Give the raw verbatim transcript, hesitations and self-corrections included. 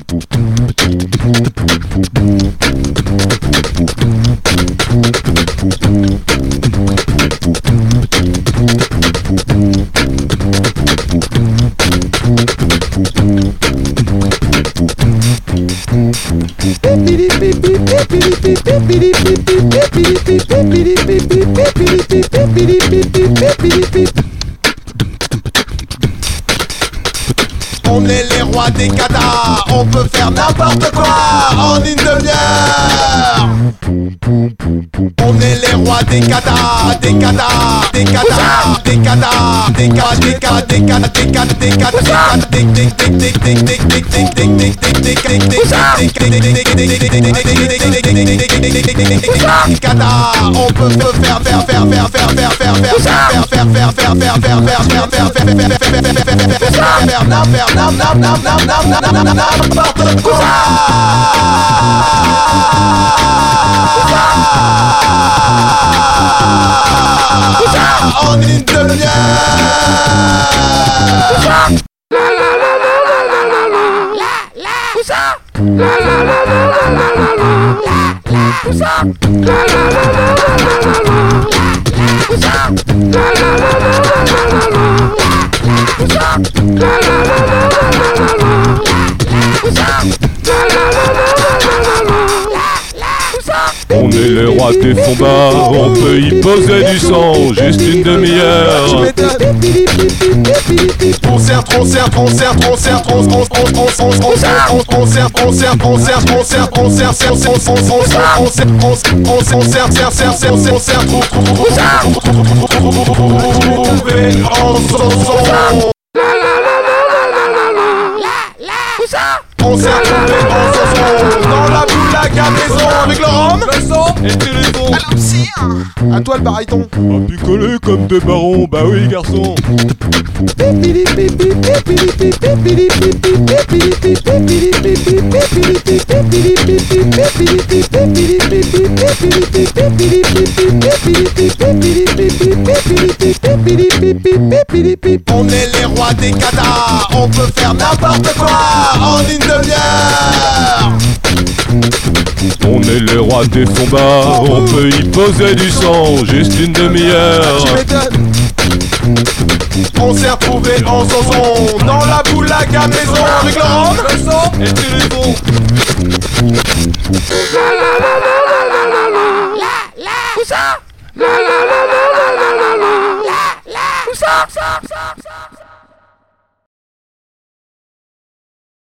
On est les rois des katas, on peut faire n'importe quoi en une demi-heure. On est les rois des katas, des katas, des katas, des katas, des katas, des katas, des katas, des katas, des katas, des katas. On peut faire faire faire faire faire faire faire faire faire faire faire faire faire faire faire faire faire faire n'importe quoi. En une demi-heure. La la la la la la la la la la la la la la On est les rois des fonds bas, on peut y poser du son, juste une demi-heure. Concert, concert, concert, concert, concert, concert, concert, concert, concert, concert, concert, concert, concert, dans la boule à maison avec le rhum, le son et le téléphone. À toi le baryton. On picolé comme des marrons, bah oui garçon. On est les rois des katas, on peut faire n'importe quoi en une demi-heure. On est les rois des fonds bas, on peut y poser du son, juste une demi-heure. On s'est retrouvés en chanson dans la boule à maison avec le rhum, le son et le téléphone. La la la la la la la la la la la la la la la la la la la la